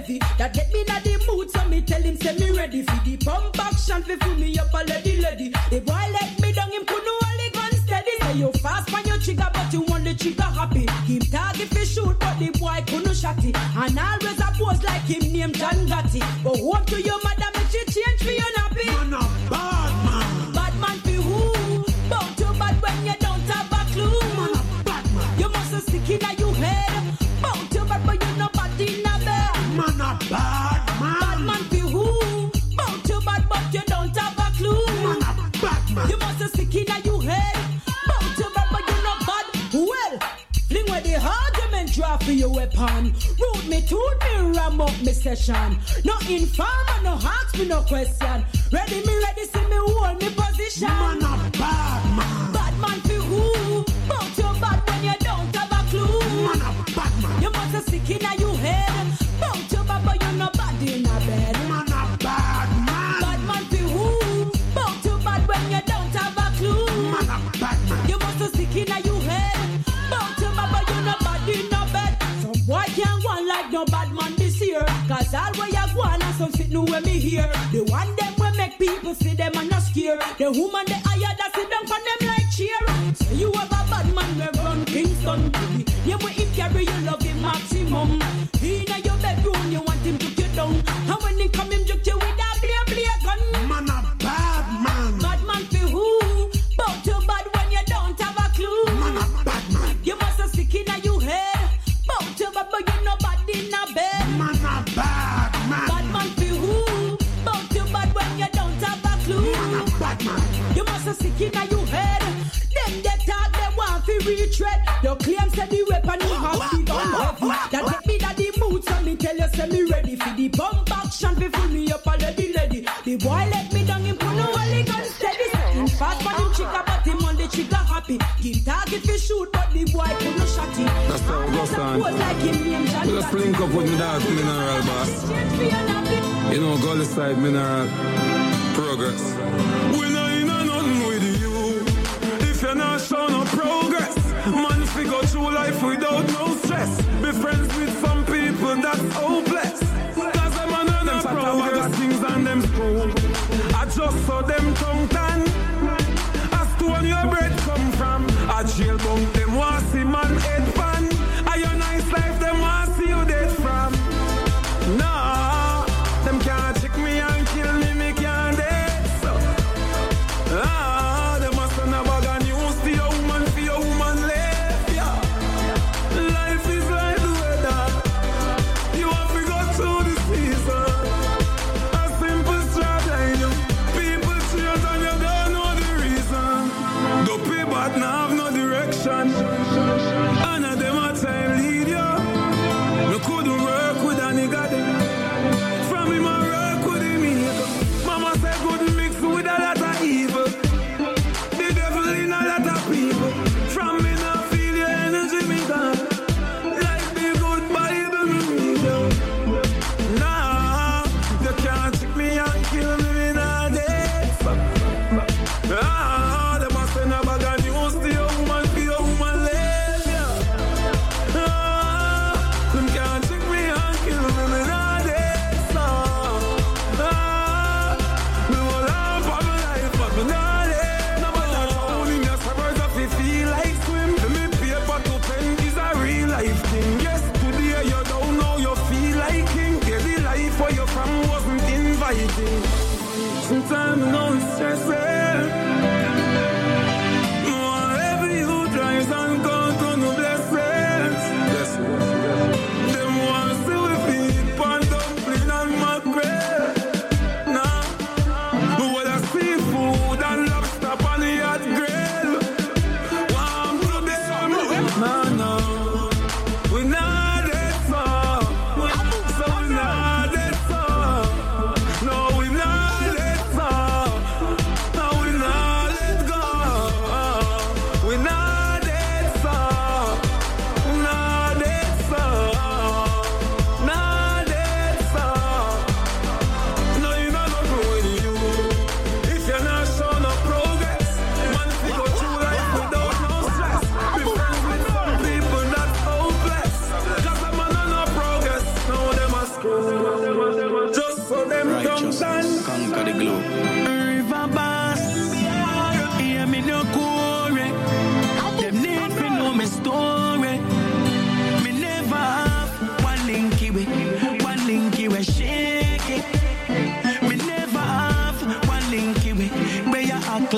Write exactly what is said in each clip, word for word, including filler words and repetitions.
heavy. That get me in the mood, so me tell him say me ready for the pump action fi fill me up a lady lady. The boy let me down, him couldn't hold it gun steady. Say you fast on your trigger, but you want the trigger happy. Him target fi shoot, but the boy couldn't shot it. And always a pose like him named John Gotti. But home to your mother, make she change for your nappy. Man a bad man. Bad man fi who? Bout to bad when you don't have a clue. Man a bad man. You must have stick in your head. Bout to bad but you no bad in a bed. Man a bad man. Bad man fi who? Bout to bad but you don't have a clue. Man a bad man. You must have stick in your head. Bout to bad but you no bad. Well, fling where the argument draw for your weapon. Root me to me, ram up me session. No informer, no ask me no question. Ready me, ready, see me hold me position. Man a bad man. Bad man fi who? Bout you bad when you don't have a clue. Man a bad man. You must have sick in your head. Bout you bad but you no bad in a bed. Man a bad man. Bad man fi who? Bout you bad when you don't have a clue. Man a bad man. You must have sick in your head. Bout you bad but you no bad in a bed. Some boy can't go on like no bad man this year. Cause all where you go on and some sit new when me hear. The one them will make people see them and not scare. The woman they hire that sit down for them like cheer. So you have a bad man we run Kingston. You will if carry you love him maximum. In your bedroom you want him to get down. And when he come him juke you with a blare blare gun. Man a bad man. Bad man fi who? Bout you bad when you don't have a clue. Man a bad man. You must have stick in your head. Bout you bad but you no bad in a bed. Man a bad man. Bad man fi who? Bout you bad when you don't have a clue. Man a bad man. You must have sick in your head. Them they talk they want fi retread. Your claim say the weapon you have the gun heavy. That get me that the mood so me tell you say me ready for the pump action fi fill me up a lady lady. The boy let me down him put no only gun steady. Him fast man him trigger but him on the trigger happy. Him target fi shoot but the boy put no shot him. That's how it goes on. Like him name John We just link up with me dog mineral boss. You know Gully side mineral progress. We know you know nothing with you. If you're not showing no progress, man fi go through life without no stress. Be friends with some people that's hopeless. Cause them are not progress things and them school. I just saw them tongue tan. As to when your bread come from. A jail bunk them want see man head pan. A your nice life them want see you dead from. Nah, them can't check me and kill me, me can't dead so. Ah, them must send a bag of news to your woman for your woman live, yeah. Life is like the weather. You have to go through the season. A simple strap line, you people cheers and you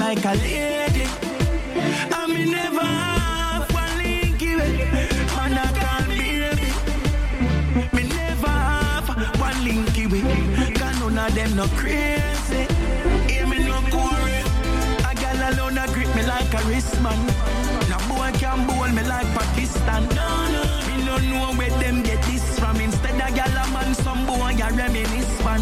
like a lady. And me never have one linky way. Man, I can't baby. Me never have one linky way. Cause none of them no crazy. Hear me no quarry. A girl alone a grip me like a wristman. No boy can bowl me like Pakistan. No, no. Me no know where them get this from. Instead a girl a man, some boy a reminisce man.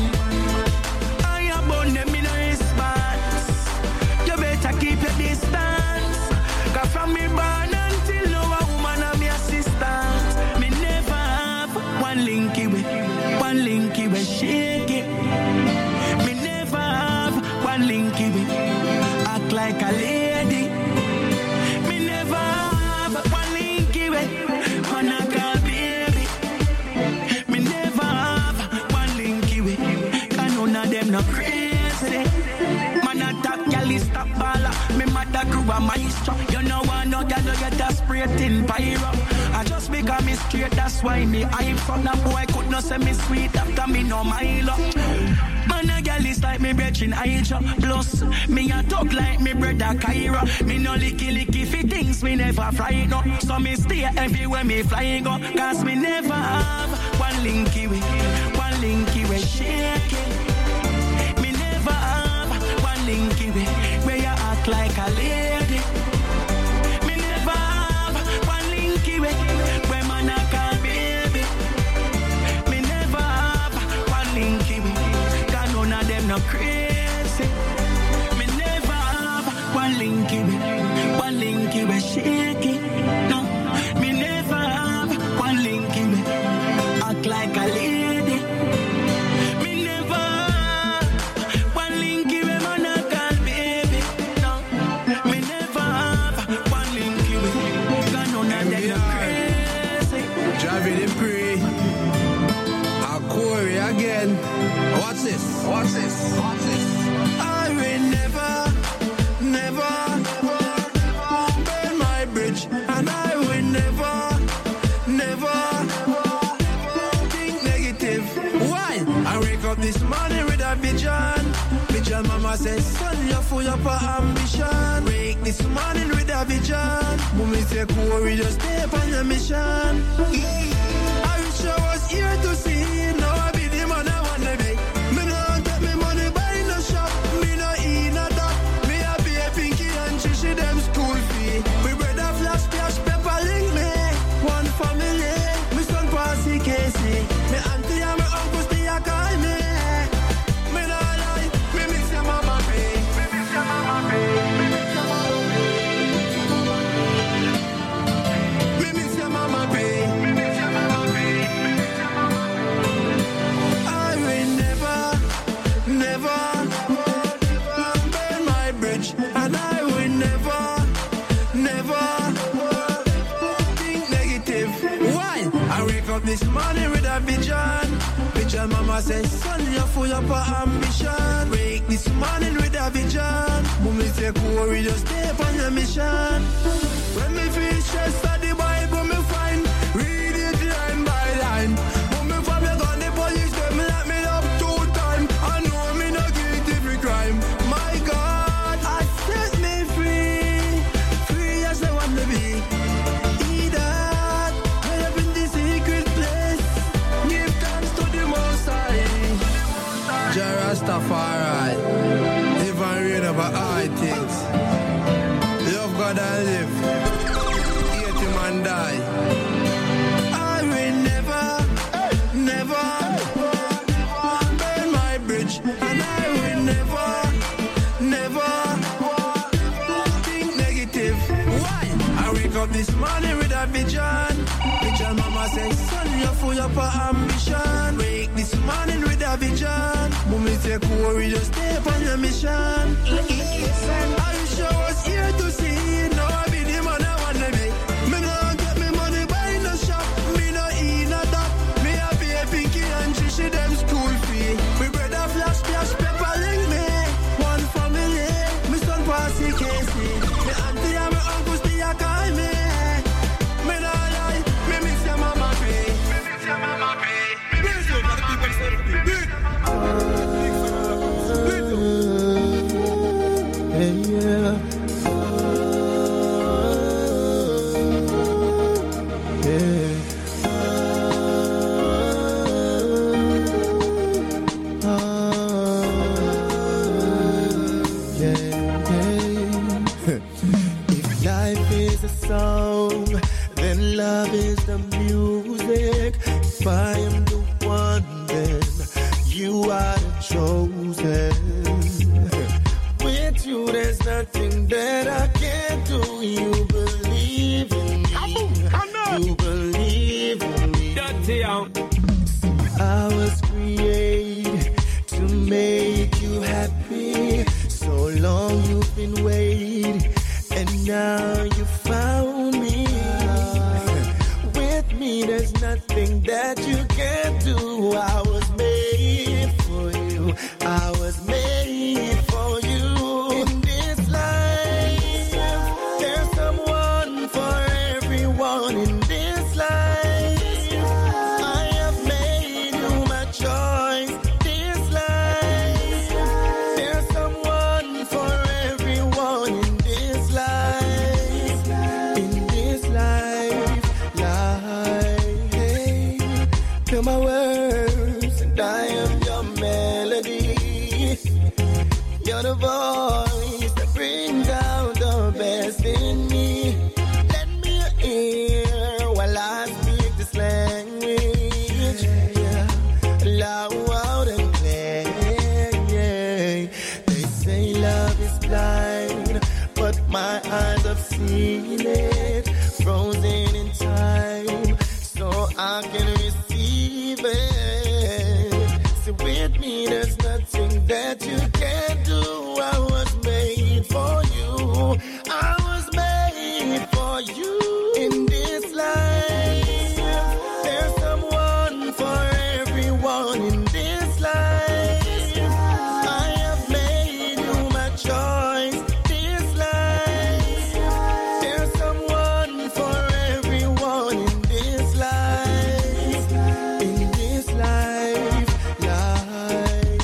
I a bone them in a response. You better keep your distance. Cause from me born until now a woman a me assistant. Me never have one linky way. One linky way shake it. Me never have one linky way. Act like a lady. Me never have one linky way. Man I call baby. Me never have one linky way. Cause none of them no crazy. Man a top gal stop baller. Me mother grew a maestro. You know I know gal you get a spray in pyro. I just become me straight, that's why me hype from that boy could not say me sweet after me no Milo. Man a gal is like me brethren Aisha. Plus me a talk like me brother Kyra. Me no licky licky fi things me never fly no. So me stay everywhere me fly go. Cause me never have one linky way. One linky way shake it. Me never have one linky way. Where you act like a lady. Me never have one linky way. Where man a call baby. Me never have one linky way. Cause none of them no crazy. Me never have one linky way. One linky way shake it. No. Me never have one linky way. Act like a lady. Me never have one linky way. Man a call baby. No. Me never have one linky way. Cause none of them no crazy. Driving in pre. A Corey again. What's this? What's this? What's this? I will never, never, never burn my bridge, and I will never, never think negative. Why? I wake up this morning with a vision. Vision mama says, son, you're full of ambition. Wake this morning with a vision. Mommy say, Corey, just stay on your mission. I wish I was here to see. Now I be the man I wanna be. Me no get me money buy no shop. Me no eat no dog. Me a be a pinky and chichi them school fee. We brother flash cash pepper link me. One family. Me son Passy Casey. Me auntie and me uncle still a call me. Me no lie. Me miss your mama pay. Me miss your mama pay. Me miss your mama pay. Me miss your mama pay. I will never, never burn my bridge, and I will never, never think negative. Why? I wake up this morning with a vision. Vision mama says, son, you're full of ambition. Wake this morning with a vision. Mommy say, Corey, just stay on your mission. When me feel stressed at the Bible, me find. Read it line by line. Mommy from your gun, the police, them let me up two times. I know me no guilty for crime. My God, I set me free. Free as I want to be. Eat that. Way up in the secret place. Give thanks to the Most High. Jah Rastafari. Live and reign over all things. Love God and live. Hate him and die. I will never, never burn my bridge, and I will never, never think negative. Why? I wake up this morning with a vision. Vision mama says, son, you're full of ambition. Wake this morning with a vision. Mommy say, Corey, just stay on your mission. I wish I was here to see. Now I be the man I wanna be. Me no get me money buy no shop. Me no eat no dog. Me a be a pinky and chichi them school fee. We brother flash cash pepper link me. One family. Me son Passy Casey. Me auntie and me uncle still a call me. Me no lie. Me miss your mama pay. Me miss your mama pay. Me miss your mama pay. Yeah, yeah. you are the chosen. With you, there's nothing that I can't do. You believe in me. You believe in me. I was created to make you happy. So long you've been waiting, and now you found me. With me, there's nothing that you can't do. I was made for you. I was made for you. In this life, there's someone for everyone. In this life, I have made you my choice. This life, there's someone for everyone. In this life, in this life, life. Hear my words, and I am your melody. You're the voice that brings out the best in me. Let me hear while I speak this language. Yeah. Loud and clear. Yeah. They say love is blind, but my eyes have seen it. Frozen in time, so I can receive it. So with me, there's nothing that you can't do. I was made for you. I was made for you. In this life, there's someone for everyone. In this life, I have made you my choice. This life, there's someone for everyone. In this life, in this life, life.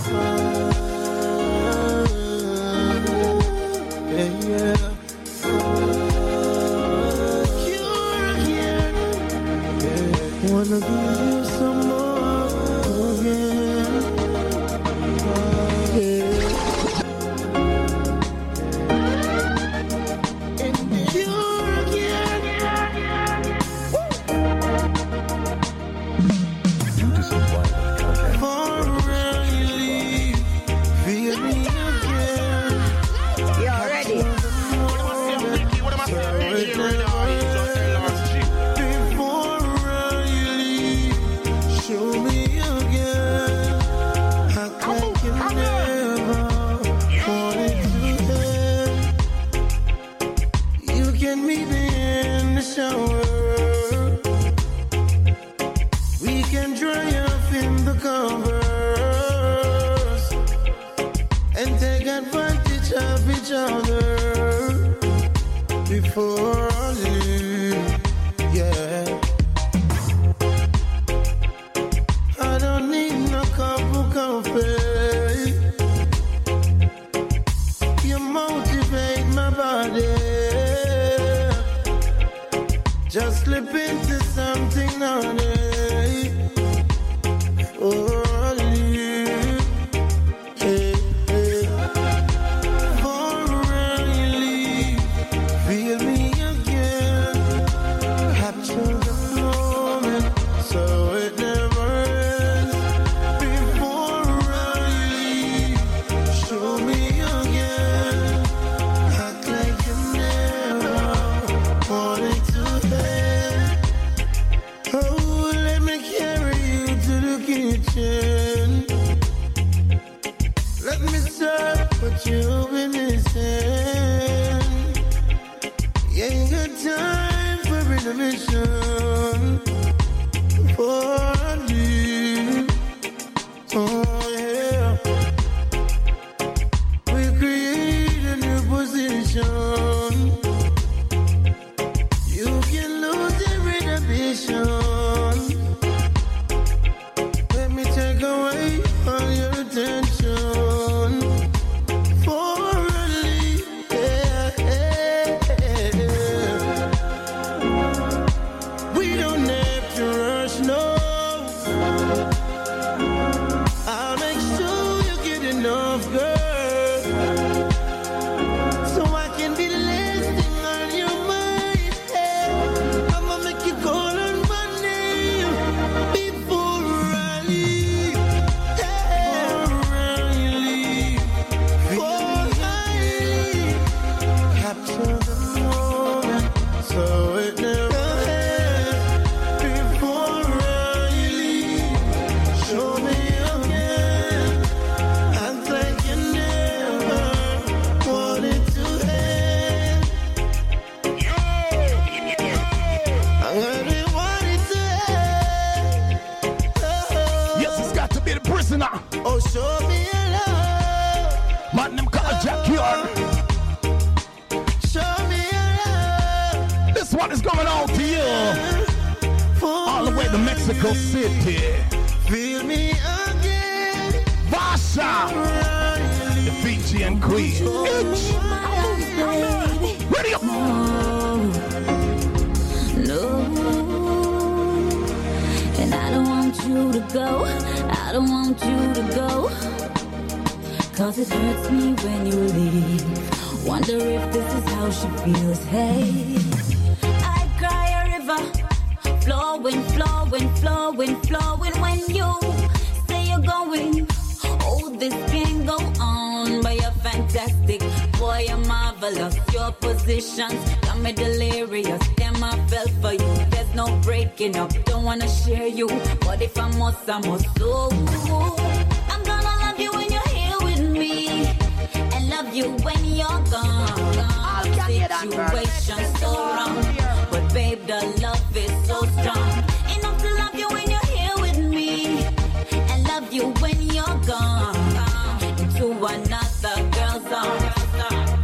Yeah, yeah. You're here. Yeah. Wanna give you some more again. Yeah. And you're again. For really, feel me again. You're ready. Before I leave, show me again. Act like you never wanted to end. You can meet me in the shower. We can dry off in the covers and take advantage of each other before I leave. Yeah, I don't need no cup of coffee. You motivate my body. Just slip into something naughty. Oh, hey, hey. For really, feel me again. Capture the moment so it never ends. Before I leave, show me again. Act like you never wanted to end. Oh, let me carry you to the kitchen. Let me serve what you've been missing. You ain't got time for intermission. For you, oh yeah. We create a new position. You can lose every inhibition. Let me take away all your attention. For really, yeah, yeah, yeah. We don't have to rush, no. I'll make sure you get enough, girl, so I can be the last thing on your mind. Yeah. I'ma make you call on my name before I leave. Yeah. one is going out to you. All the way to Mexico City. Feel me again. Vasha. The Fijian Queen. Ready up. No. And I don't want you to go. I don't want you to go. Cause it hurts me when you leave. Wonder if this is how she feels. Hey, I cry a river, flowing, flowing, flowing, flowing. When you say you're going, oh, this can't go on. But you're fantastic, boy, you're marvelous. Your positions got me delirious. Damn, I fell for you. There's no breaking up, don't wanna share you. But if I must, I must. So I'm gonna love you when you're here with me, and love you when you're gone. Situation so wrong, but babe, the love is so strong. Enough to love you when you're here with me, and love you when you're gone. Into another girl's arms.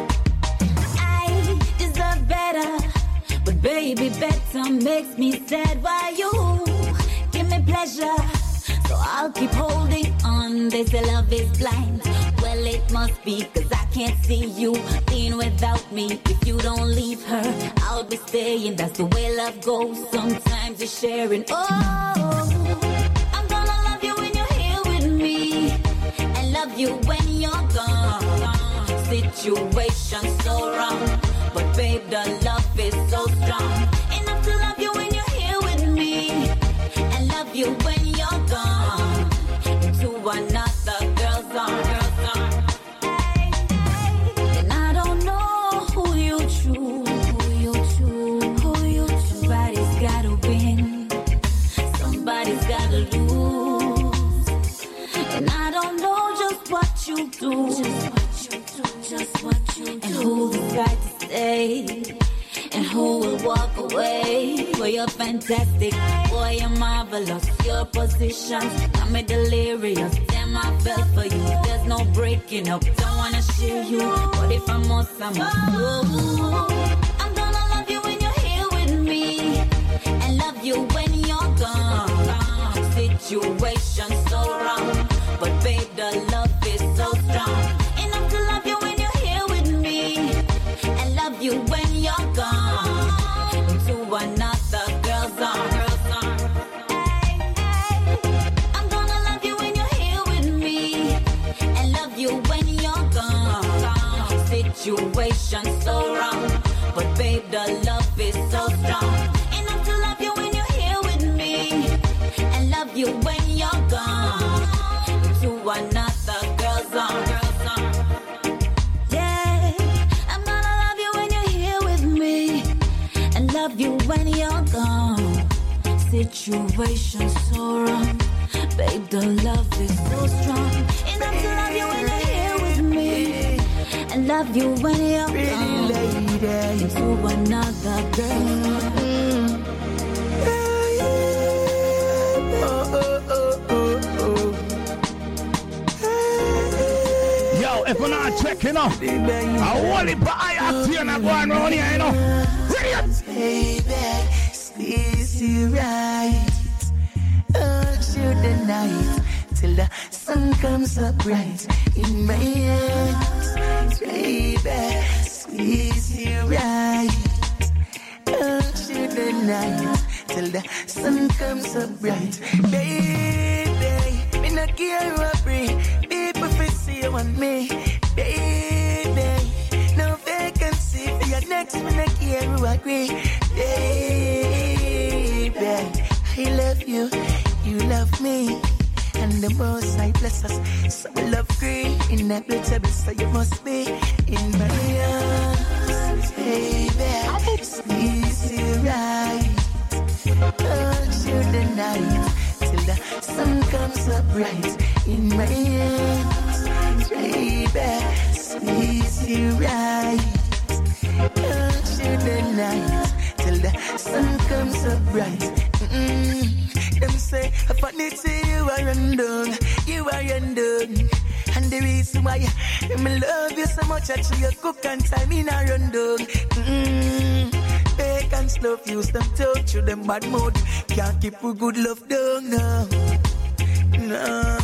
I deserve better, but baby, better makes me sad. Why you give me pleasure? So I'll keep holding on. They say love is blind. Well, it must be, cause I can't see you being without me. If you don't leave her, I'll be staying. That's the way love goes. Sometimes you're sharing. Oh, I'm gonna love you when you're here with me, and love you when you're gone. Situation so wrong, but babe, the love is so strong. Enough to love you when you're here with me, and love you when you're gone. Into another girl's arms. Hey, hey. And I don't know who you choose, who you choose, who you choose. Somebody's gotta win, somebody's gotta lose. And I don't know just what you do, just what you do, just what you do. And who decides to stay, and who will walk away. Boy, you're fantastic, boy, you're marvelous. Your positions got me delirious. Damn, I fell for you. There's no breaking up, don't wanna share you. But if I must, I must. Oh, I'm gonna love you when you're here with me, and love you when you're gone. Situation so wrong, but babe, the love is so strong. Enough to love you when you're here with me, and love you when you're gone. Into another girl's arms. Hey, hey. I'm gonna love you when you're here with me, and love you when you're gone. Situation so wrong, but babe, the love is so strong. Enough to love you when you're here with me, and love you when you're gone. Into another girl's arms. Love you when you're gone. Situation so wrong, babe, the love is so strong. Enough to love you when you're here with me, and love you when you're gone. Lady, to another girl. Mm. Oh, oh, oh, oh, oh. Yo, if we're not checking out, I want it, but I have to go on around here, you know. Baby, squeeze you right, hold you the night till the sun comes up bright in my hands. Baby, squeeze you right, hold you the night till the sun comes up bright. Baby, me not care what bring people fi see you and me. Baby, no vacancy for your next one. I care who agree. Baby, I love you, you love me, and the most I bless us. So we love green, inevitable, so you must be in my arms. Baby, squeeze you right, hold you the night till the sun comes up bright in my hands. Baby, squeeze you right, hold you the night till the sun comes up bright. Mm-mm. Them say, I find it to you are undone, you are undone. And the reason why I love you so much, I you cook and time in a rundown. Mm-mm. Bake Jamaican's love use them talk to them bad mood. Can't keep a good love down now. No,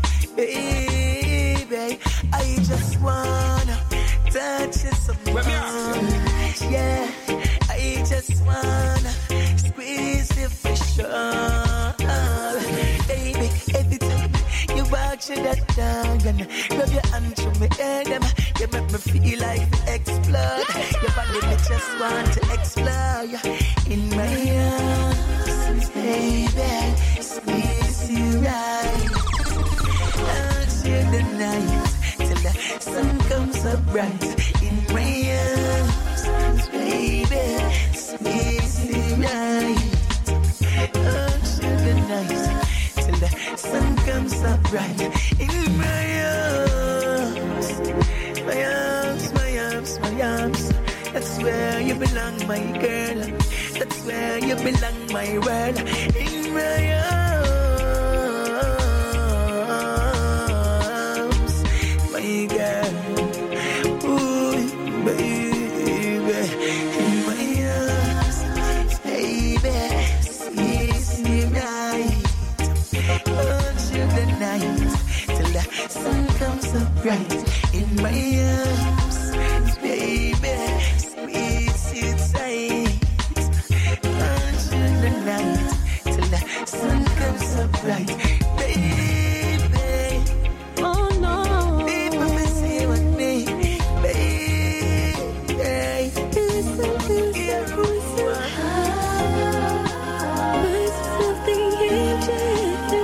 baby, I just wanna touch you some more. Yeah, I just wanna squeeze you for sure. Baby, every time you watch that dog and rub your hand through my head, you make me feel like to explode. Your body me just want to explode. In my arms, baby, squeeze you right. I'll share the night till the sun comes up bright. In my arms, baby, squeeze you right. I'll share the night till the sun comes up bright. In my arms, my arms, my arms, my arms. That's where you belong, my girl. That's where you belong, my world. In my arms, my girl. Ooh, baby. In my arms, baby. Squeeze me right. Until the night, till the sun comes up bright. In my arms, baby. Squeeze you tight. Until the night, till the sun comes up bright. Baby, Oh no, baby, me say what me, baby. listen, listen, Yeah, listen. There's something in you.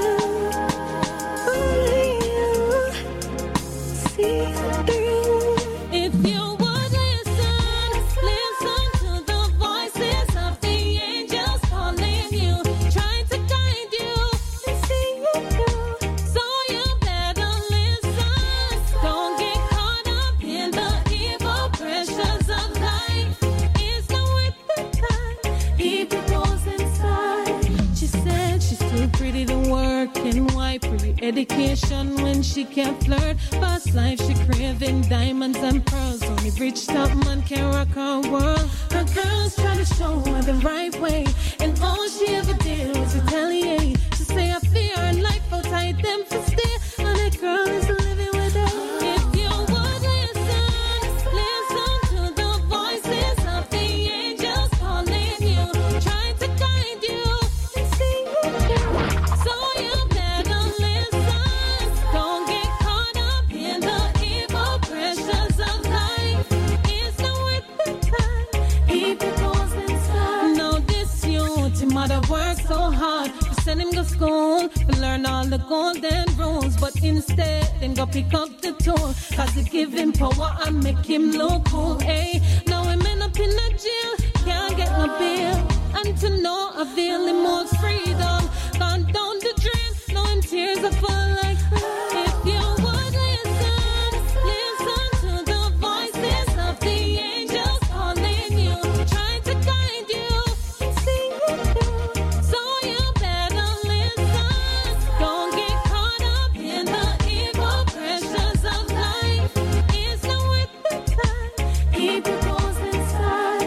Only you see through. If you would listen, listen to the voices of the angels calling you, trying to guide you and see you through. So you better listen. Don't get caught up in the evil pressures of life. It's not worth the time. Keep it goes inside. She said she's too pretty to work and why free education when she can't flirt. Fast life she craving diamonds and pearls. Only rich top man can rock her world. Her girls try to show her the right way, and all she ever did was retaliate. She say I fear her life outside them for stay, and that girl is living with her. If you would listen, listen to the voices of the angels calling you, trying to guide you and see you through. So you better listen. Don't get caught up in the evil pressures of life. It's not worth the time. Keep it goes inside. Now this youth, him mother work so hard to send him to school to learn all the golden rules, but instead then go pick up the tool, cause it give him power and make him look cool. Hey, now him end up in a jail, can't get no bail, and to no avail him more freedom. Gone down the drain, now him tears are full like that. If you would listen, listen to the voices of the angels calling you, trying to guide you and see you through. So you better listen. Don't get caught up in the evil pressures of life. It's not worth the time. Keep your goals inside.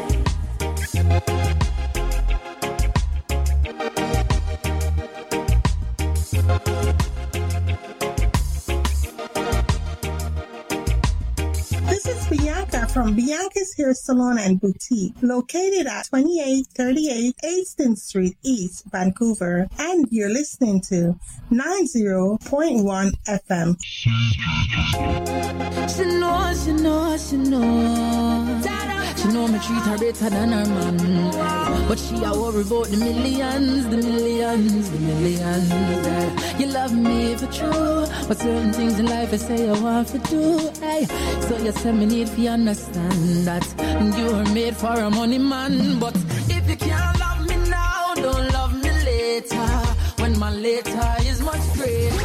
This is Bianca from Bianca's Hair Salon and Boutique, located at twenty-eight thirty-eight Easton Street East, Vancouver, and you're listening to ninety point one F M. she know, she know, she know. She know me treat her better than her man, but she a worry about the millions, the millions, the millions. You love me for true, but certain things in life I say I want to do. Hey, so you say me need to understand that you are made for a money man. But if you can't love me now, don't love me later, when my later is much greater.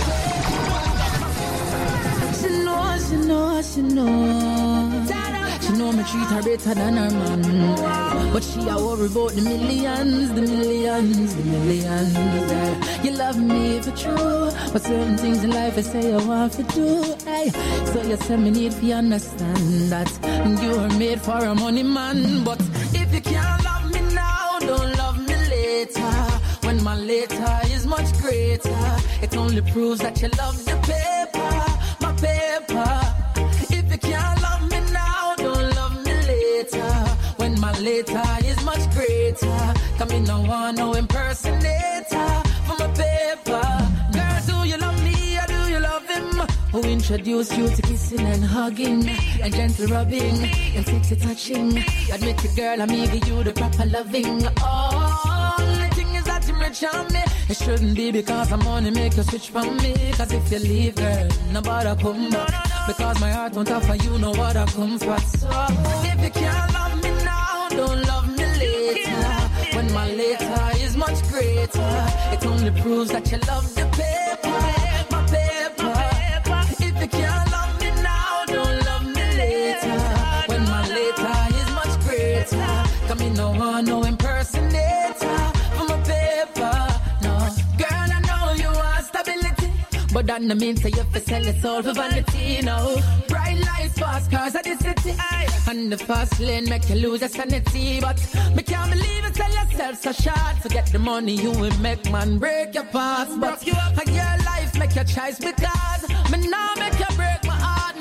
She know, she know, she know. She know me treat her better than her man. But she a worry about the millions, the millions, the millions. Yeah. You love me for true, but certain things in life I say I want to do. Hey. So you say me need to understand that you are made for a money man. But if you can't love me now, don't love me later. When my later is much greater, it only proves that you love the paper, my paper. If you can't love me now, don't love me later. When my later is much greater, come in no one, no impersonator for my paper. Girl, do you love me or do you love him? Who introduced you to kissing and hugging and gentle rubbing and sexy touching? Admit it, girl, I'm giving you the proper loving. Oh, the thing is that you're rich on me. It shouldn't be because I'm money make you switch from me. Cause if you leave, girl, nobody come back. Because my heart won't offer you no what I come for. So if you can't love me now, don't love me later. When my later is much greater, it only proves that you love the paper, my paper. If you can't love me now, don't love me later. When my later is much greater, come in no one, no impersonator for my paper. No, girl, I know you want stability, but that no mean say you have to sell your soul for vanity. No, bright lights, fast cars at the city, and the fast lane make you lose your sanity. But me can't believe you sell yourself so short. Forget the money you will make, man, break your past. But you up your life, make your choice because me now make you break my heart.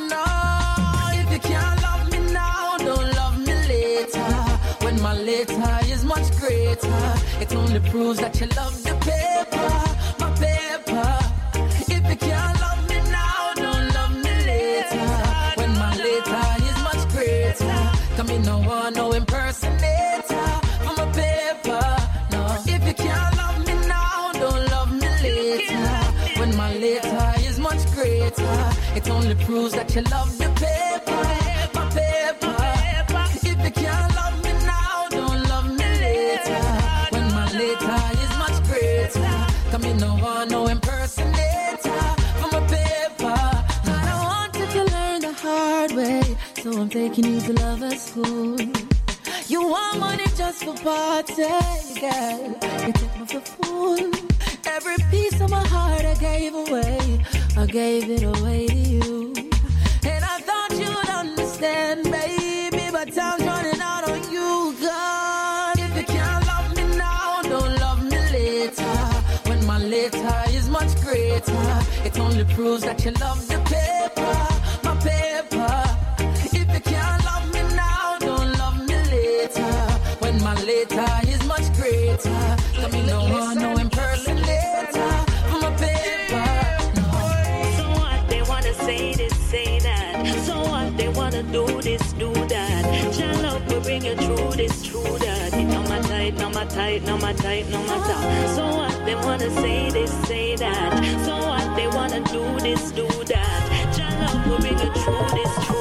No, if you can't love me now, don't love me later. When my later is much greater, it only proves that you love the paper, my paper. If you can't love me now, don't love me later. When my later is much greater, come in no one, no impersonator for my paper. No, if you can't love me now, don't love me later. When my later is much greater, it only proves that you love the paper, my paper. If you can't love me now, don't love me later. When my later is much greater, come in no one, no impersonator for my paper. I don't want you to learn the hard way, so I'm taking you to lover school. You want money just for party, girl. You take me for fool. Every piece of my heart I gave away, I gave it away to you. And I thought you'd understand, baby, but time's running out on you, God. If you can't love me now, don't love me later. When my later is much greater, it only proves that you love the paper, my paper. If you can't love me now, don't love me later. When my later is much greater, come in no one, no impersonator for my paper. No. So what they wanna say this, say that. So what they wanna do this, do that. Child love will bring you through this, through that. It no matter, it no matter, it no matter, it no matter. So what they wanna say this, say that. So what they wanna do this, do that. Child love will bring you through this, through